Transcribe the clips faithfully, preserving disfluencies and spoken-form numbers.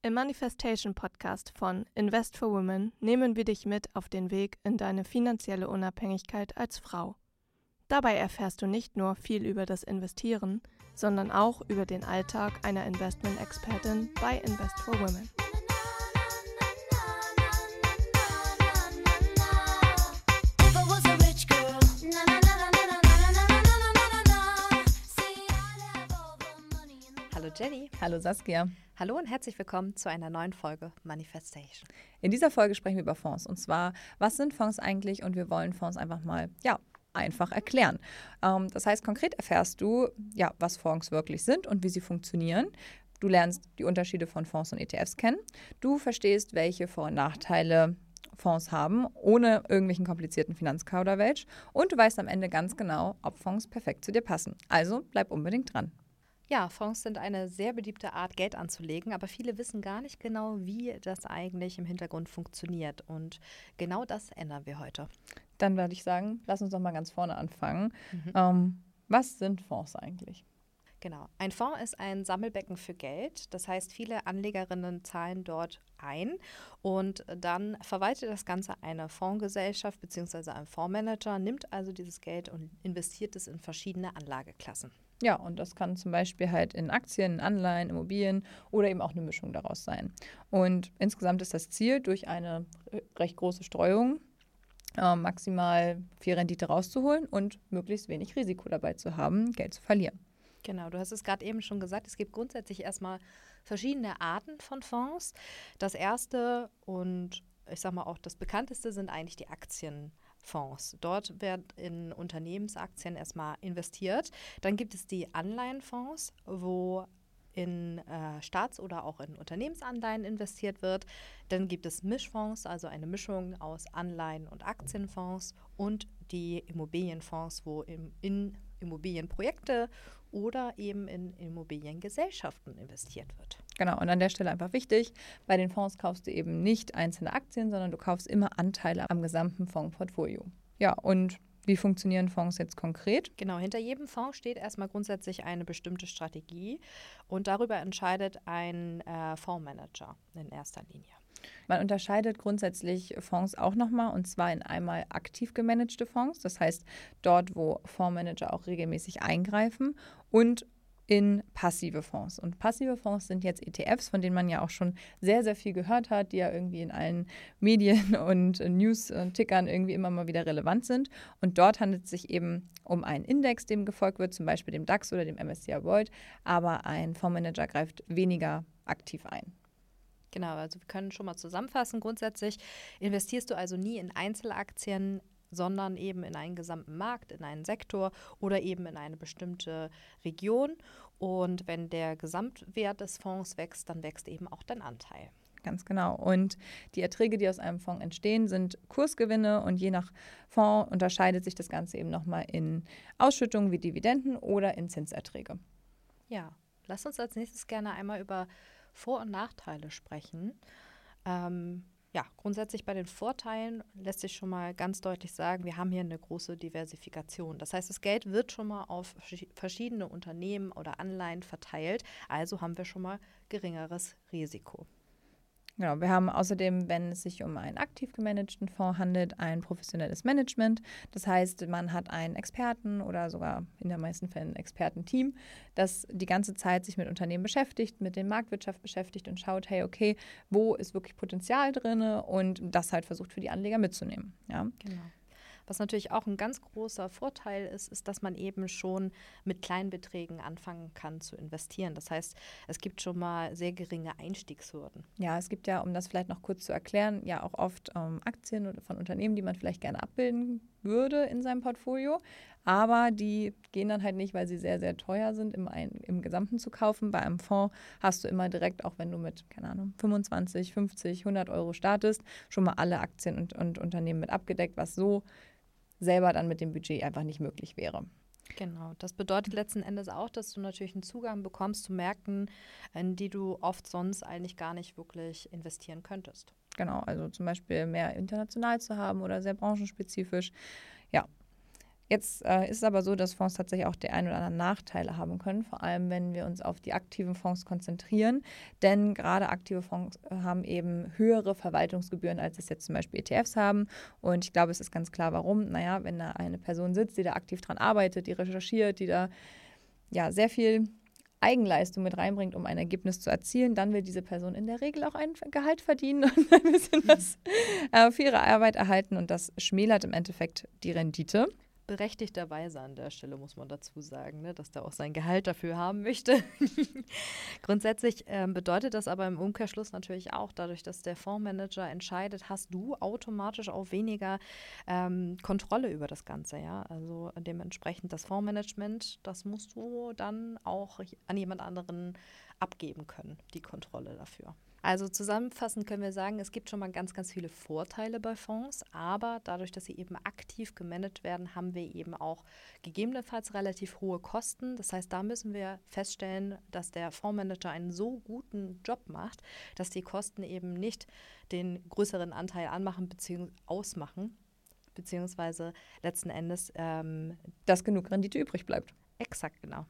Im Manifestation Podcast von Invest for Women nehmen wir dich mit auf den Weg in deine finanzielle Unabhängigkeit als Frau. Dabei erfährst du nicht nur viel über das Investieren, sondern auch über den Alltag einer Investment-Expertin bei Invest for Women. Hallo Jenny. Hallo Saskia. Hallo und herzlich willkommen zu einer neuen Folge Manifestation. In dieser Folge sprechen wir über Fonds. Und zwar, was sind Fonds eigentlich? Und wir wollen Fonds einfach mal, ja, einfach erklären. Ähm, das heißt, konkret erfährst du, ja, was Fonds wirklich sind und wie sie funktionieren. Du lernst die Unterschiede von Fonds und E T Fs kennen. Du verstehst, welche Vor- und Nachteile Fonds haben, ohne irgendwelchen komplizierten Finanzkauderwelsch. Und du weißt am Ende ganz genau, ob Fonds perfekt zu dir passen. Also bleib unbedingt dran. Ja, Fonds sind eine sehr beliebte Art, Geld anzulegen, aber viele wissen gar nicht genau, wie das eigentlich im Hintergrund funktioniert. Und genau das ändern wir heute. Dann würde ich sagen, lass uns doch mal ganz vorne anfangen. Mhm. Ähm, was sind Fonds eigentlich? Genau. Ein Fonds ist ein Sammelbecken für Geld. Das heißt, viele Anlegerinnen zahlen dort ein und dann verwaltet das Ganze eine Fondsgesellschaft bzw. ein Fondsmanager, nimmt also dieses Geld und investiert es in verschiedene Anlageklassen. Ja, und das kann zum Beispiel halt in Aktien, in Anleihen, Immobilien oder eben auch eine Mischung daraus sein. Und insgesamt ist das Ziel, durch eine recht große Streuung äh, maximal viel Rendite rauszuholen und möglichst wenig Risiko dabei zu haben, Geld zu verlieren. Genau, du hast es gerade eben schon gesagt, es gibt grundsätzlich erstmal verschiedene Arten von Fonds. Das erste und ich sag mal auch das bekannteste sind eigentlich die Aktienfonds. Dort wird in Unternehmensaktien erstmal investiert. Dann gibt es die Anleihenfonds, wo in äh, Staats- oder auch in Unternehmensanleihen investiert wird. Dann gibt es Mischfonds, also eine Mischung aus Anleihen und Aktienfonds und die Immobilienfonds, wo im, in Immobilienprojekte oder eben in Immobiliengesellschaften investiert wird. Genau, und an der Stelle einfach wichtig, bei den Fonds kaufst du eben nicht einzelne Aktien, sondern du kaufst immer Anteile am gesamten Fondsportfolio. Ja, und wie funktionieren Fonds jetzt konkret? Genau, hinter jedem Fonds steht erstmal grundsätzlich eine bestimmte Strategie und darüber entscheidet ein äh, Fondsmanager in erster Linie. Man unterscheidet grundsätzlich Fonds auch nochmal, und zwar in einmal aktiv gemanagte Fonds, das heißt dort, wo Fondsmanager auch regelmäßig eingreifen, und in passive Fonds. Und passive Fonds sind jetzt E T Fs, von denen man ja auch schon sehr, sehr viel gehört hat, die ja irgendwie in allen Medien und News-Tickern irgendwie immer mal wieder relevant sind. Und dort handelt es sich eben um einen Index, dem gefolgt wird, zum Beispiel dem DAX oder dem M S C I World, aber ein Fondsmanager greift weniger aktiv ein. Genau, also wir können schon mal zusammenfassen. Grundsätzlich investierst du also nie in Einzelaktien, sondern eben in einen gesamten Markt, in einen Sektor oder eben in eine bestimmte Region. Und wenn der Gesamtwert des Fonds wächst, dann wächst eben auch dein Anteil. Ganz genau. Und die Erträge, die aus einem Fonds entstehen, sind Kursgewinne, und je nach Fonds unterscheidet sich das Ganze eben nochmal in Ausschüttungen wie Dividenden oder in Zinserträge. Ja, lass uns als nächstes gerne einmal über Vor- und Nachteile sprechen. Ähm, ja, grundsätzlich bei den Vorteilen lässt sich schon mal ganz deutlich sagen, wir haben hier eine große Diversifikation. Das heißt, das Geld wird schon mal auf verschiedene Unternehmen oder Anleihen verteilt, also haben wir schon mal geringeres Risiko. Genau, wir haben außerdem, wenn es sich um einen aktiv gemanagten Fonds handelt, ein professionelles Management. Das heißt, man hat einen Experten oder sogar in den meisten Fällen ein Expertenteam, das die ganze Zeit sich mit Unternehmen beschäftigt, mit der Marktwirtschaft beschäftigt und schaut, hey, okay, wo ist wirklich Potenzial drin, und das halt versucht für die Anleger mitzunehmen. Ja. Genau. Was natürlich auch ein ganz großer Vorteil ist, ist, dass man eben schon mit kleinen Beträgen anfangen kann zu investieren. Das heißt, es gibt schon mal sehr geringe Einstiegshürden. Ja, es gibt ja, um das vielleicht noch kurz zu erklären, ja auch oft ähm, Aktien von Unternehmen, die man vielleicht gerne abbilden würde in seinem Portfolio. Aber die gehen dann halt nicht, weil sie sehr, sehr teuer sind, im, ein, im Gesamten zu kaufen. Bei einem Fonds hast du immer direkt, auch wenn du mit, keine Ahnung, fünfundzwanzig, fünfzig, hundert Euro startest, schon mal alle Aktien und, und Unternehmen mit abgedeckt, was so selber dann mit dem Budget einfach nicht möglich wäre. Genau, das bedeutet letzten Endes auch, dass du natürlich einen Zugang bekommst zu Märkten, in die du oft sonst eigentlich gar nicht wirklich investieren könntest. Genau, also zum Beispiel mehr international zu haben oder sehr branchenspezifisch. Ja, Jetzt äh, ist es aber so, dass Fonds tatsächlich auch die ein oder anderen Nachteile haben können, vor allem wenn wir uns auf die aktiven Fonds konzentrieren. Denn gerade aktive Fonds haben eben höhere Verwaltungsgebühren, als es jetzt zum Beispiel E T Fs haben. Und ich glaube, es ist ganz klar, warum. Naja, wenn da eine Person sitzt, die da aktiv dran arbeitet, die recherchiert, die da ja sehr viel Eigenleistung mit reinbringt, um ein Ergebnis zu erzielen, dann will diese Person in der Regel auch ein Gehalt verdienen und ein bisschen was äh, für ihre Arbeit erhalten. Und das schmälert im Endeffekt die Rendite. Berechtigterweise an der Stelle muss man dazu sagen, ne, dass der auch sein Gehalt dafür haben möchte. Grundsätzlich ähm, bedeutet das aber im Umkehrschluss natürlich auch, dadurch, dass der Fondsmanager entscheidet, hast du automatisch auch weniger ähm, Kontrolle über das Ganze. Ja? Also dementsprechend das Fondsmanagement, das musst du dann auch an jemand anderen abgeben können, die Kontrolle dafür. Also zusammenfassend können wir sagen, es gibt schon mal ganz, ganz viele Vorteile bei Fonds, aber dadurch, dass sie eben aktiv gemanagt werden, haben wir eben auch gegebenenfalls relativ hohe Kosten. Das heißt, da müssen wir feststellen, dass der Fondsmanager einen so guten Job macht, dass die Kosten eben nicht den größeren Anteil anmachen bzw. ausmachen, beziehungsweise letzten Endes ähm, dass genug Rendite übrig bleibt. Exakt, genau.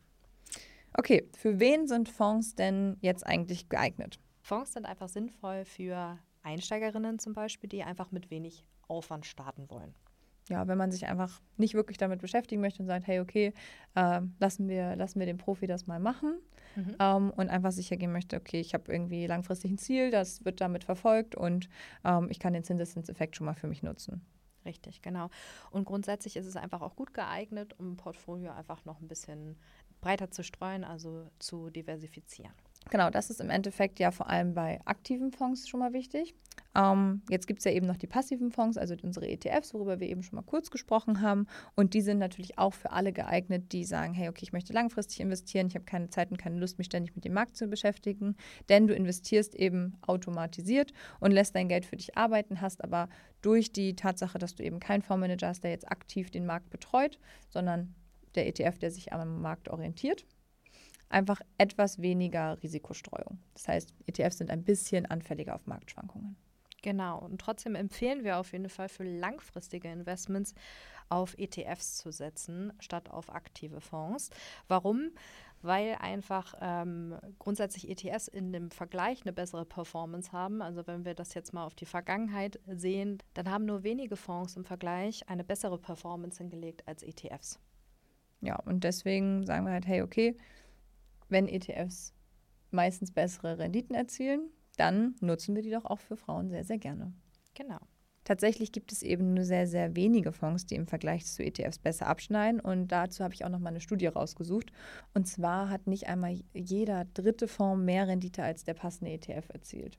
Okay, für wen sind Fonds denn jetzt eigentlich geeignet? Fonds sind einfach sinnvoll für Einsteigerinnen zum Beispiel, die einfach mit wenig Aufwand starten wollen. Ja, wenn man sich einfach nicht wirklich damit beschäftigen möchte und sagt, hey, okay, äh, lassen wir, lassen wir den Profi das mal machen mhm. ähm, und einfach sicher gehen möchte, okay, ich habe irgendwie langfristig ein Ziel, das wird damit verfolgt und ähm, ich kann den Zinseszinseffekt schon mal für mich nutzen. Richtig, genau. Und grundsätzlich ist es einfach auch gut geeignet, um ein Portfolio einfach noch ein bisschen breiter zu streuen, also zu diversifizieren. Genau, das ist im Endeffekt ja vor allem bei aktiven Fonds schon mal wichtig. Ähm, jetzt gibt es ja eben noch die passiven Fonds, also unsere E T Fs, worüber wir eben schon mal kurz gesprochen haben. Und die sind natürlich auch für alle geeignet, die sagen, hey, okay, ich möchte langfristig investieren, ich habe keine Zeit und keine Lust, mich ständig mit dem Markt zu beschäftigen. Denn du investierst eben automatisiert und lässt dein Geld für dich arbeiten, hast aber durch die Tatsache, dass du eben keinen Fondsmanager hast, der jetzt aktiv den Markt betreut, sondern der E T F, der sich am Markt orientiert, einfach etwas weniger Risikostreuung. Das heißt, E T Fs sind ein bisschen anfälliger auf Marktschwankungen. Genau, und trotzdem empfehlen wir auf jeden Fall für langfristige Investments auf E T Fs zu setzen, statt auf aktive Fonds. Warum? Weil einfach ähm, grundsätzlich E T Fs in dem Vergleich eine bessere Performance haben. Also wenn wir das jetzt mal auf die Vergangenheit sehen, dann haben nur wenige Fonds im Vergleich eine bessere Performance hingelegt als E T Fs. Ja, und deswegen sagen wir halt, hey, okay, wenn E T Fs meistens bessere Renditen erzielen, dann nutzen wir die doch auch für Frauen sehr, sehr gerne. Genau. Tatsächlich gibt es eben nur sehr, sehr wenige Fonds, die im Vergleich zu E T Fs besser abschneiden. Und dazu habe ich auch noch mal eine Studie rausgesucht. Und zwar hat nicht einmal jeder dritte Fonds mehr Rendite als der passende E T F erzielt.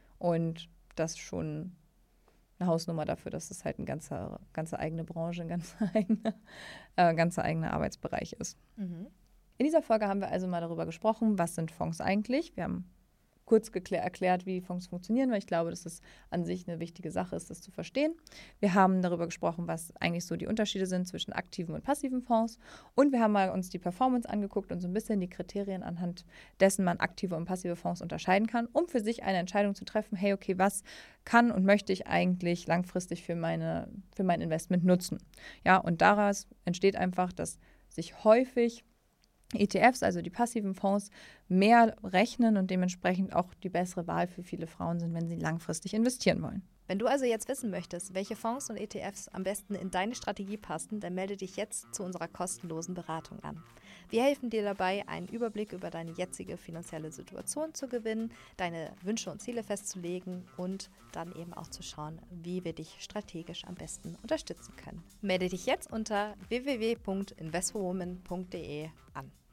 Und das ist schon eine Hausnummer dafür, dass es halt eine ganze, ganze eigene Branche, ein ganz eigener äh, ganze eigener Arbeitsbereich ist. Mhm. In dieser Folge haben wir also mal darüber gesprochen, was sind Fonds eigentlich. Wir haben kurz geklär, erklärt, wie Fonds funktionieren, weil ich glaube, dass es an sich eine wichtige Sache ist, das zu verstehen. Wir haben darüber gesprochen, was eigentlich so die Unterschiede sind zwischen aktiven und passiven Fonds. Und wir haben mal uns die Performance angeguckt und so ein bisschen die Kriterien, anhand dessen man aktive und passive Fonds unterscheiden kann, um für sich eine Entscheidung zu treffen, hey, okay, was kann und möchte ich eigentlich langfristig für, meine, für mein Investment nutzen? Ja, und daraus entsteht einfach, dass sich häufig E T Fs, also die passiven Fonds, mehr rechnen und dementsprechend auch die bessere Wahl für viele Frauen sind, wenn sie langfristig investieren wollen. Wenn du also jetzt wissen möchtest, welche Fonds und E T Fs am besten in deine Strategie passen, dann melde dich jetzt zu unserer kostenlosen Beratung an. Wir helfen dir dabei, einen Überblick über deine jetzige finanzielle Situation zu gewinnen, deine Wünsche und Ziele festzulegen und dann eben auch zu schauen, wie wir dich strategisch am besten unterstützen können. Melde dich jetzt unter w w w punkt invest for women punkt d e an.